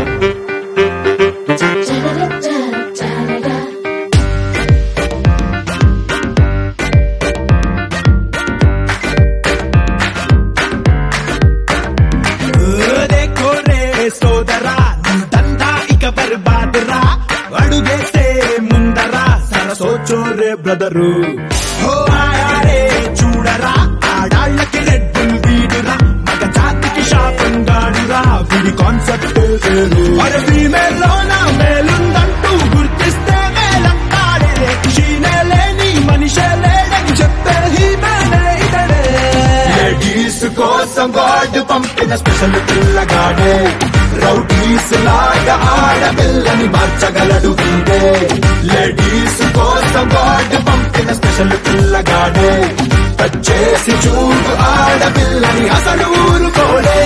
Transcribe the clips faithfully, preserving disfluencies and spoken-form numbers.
सोचो रे ब्रदरू हो आया रे చూడరా ఆడాళ్ళకి రెడ్ బుల్ వీడురా మగ జాతికి శాపంగాడురా వీడి కాన్సెప్ట్ వేరు అరే ఫీమేల్ లోనా మేలుందంటూ గుర్తిస్తే మేలంటాడే ఖుషీనే లేని మనిషే లేడని చెప్పే హీమేనే ఇతడే లేడీస్ కోసం గాడ్ పంపిన స్పెషల్ పిల్లగాడే రౌడీస్ లాగా ఆడపిల్లని మార్చగలడు వీడే లేడీస్ కోసం గాడ్ పంపిన స్పెషల్ పిల్లగాడే వచ్చేసి చూడు ఆడపిల్లని అసలు ఊరుకోలే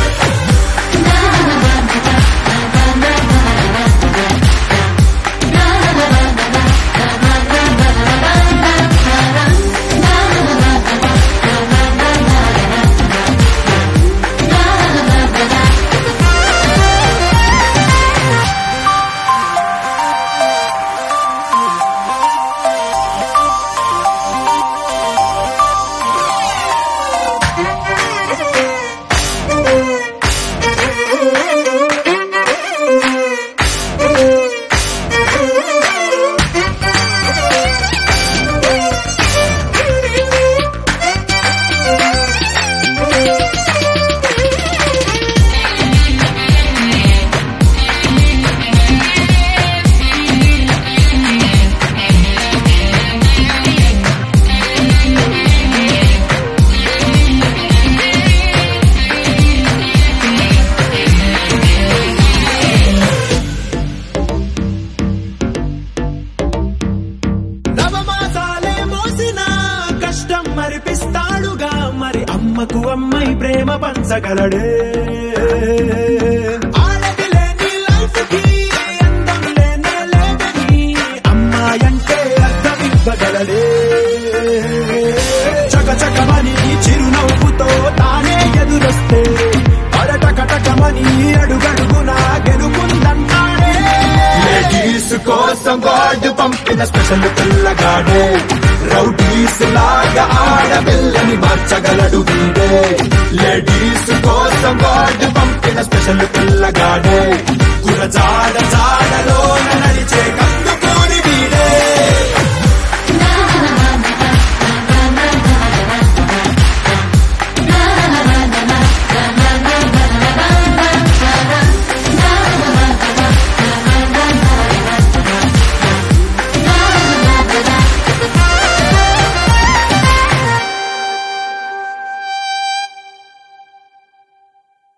మరిపిస్తాడుగా మరి అమ్మకు అమ్మాయి ప్రేమ పంచగలడే ఆడది లేని లైఫ్ కి అందం లేనే లేదని అమ్మాయంటే అర్థం ఇవ్వగలడే చకచకమని చిరునవ్వుతో తానే ఎదురొస్తే అడటకటకమని అడుగడుగునా గెలుపుందన్నాడే లేడీస్ కోసం గాడ్ పంపిన స్పెషల్ పిల్లగాడే రౌడీస్ లాగా ఆడపిల్లని మార్చగలడు వీడే లేడీస్ కోసం గాడ్ పంపిన స్పెషల్ పిల్లగాడే